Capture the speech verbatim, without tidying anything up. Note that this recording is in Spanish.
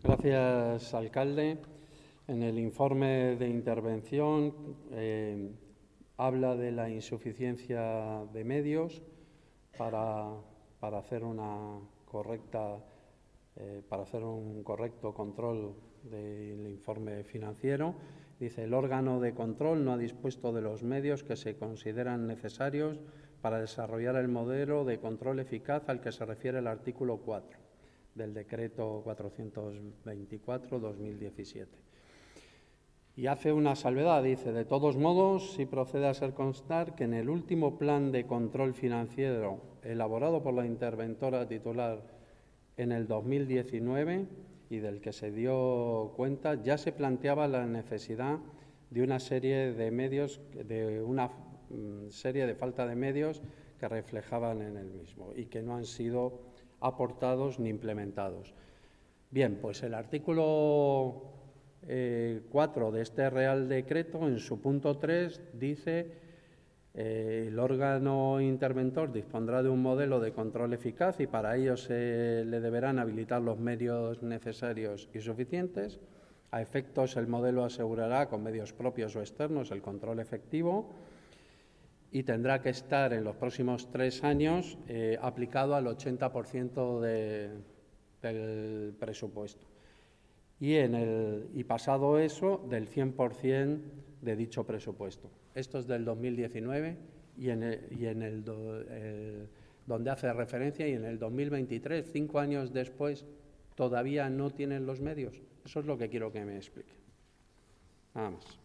Gracias, alcalde. En el informe de intervención eh, habla de la insuficiencia de medios para, para hacer una correcta, eh, para hacer un correcto control del informe financiero. Dice, el órgano de control no ha dispuesto de los medios que se consideran necesarios para desarrollar el modelo de control eficaz al que se refiere el artículo cuatro del Decreto cuatrocientos veinticuatro barra dos mil diecisiete. Y hace una salvedad, dice, de todos modos, sí procede a hacer constar que en el último plan de control financiero elaborado por la interventora titular en el dos mil diecinueve y del que se dio cuenta, ya se planteaba la necesidad de una serie de medios, de una mm, serie de falta de medios que reflejaban en el mismo y que no han sido aportados ni implementados. Bien, pues el artículo eh, cuatro de este Real Decreto, en su punto tres, dice eh, el órgano interventor dispondrá de un modelo de control eficaz y para ello se le deberán habilitar los medios necesarios y suficientes. A efectos, el modelo asegurará con medios propios o externos el control efectivo y tendrá que estar en los próximos tres años eh, aplicado al ochenta por ciento de, del presupuesto. Y, en el, y pasado eso, del cien por ciento de dicho presupuesto. Esto es del dos mil diecinueve y en el, y en el, do, el donde hace referencia, y en el dos mil veintitrés, cinco años después, todavía no tienen los medios. Eso es lo que quiero que me explique. Nada más.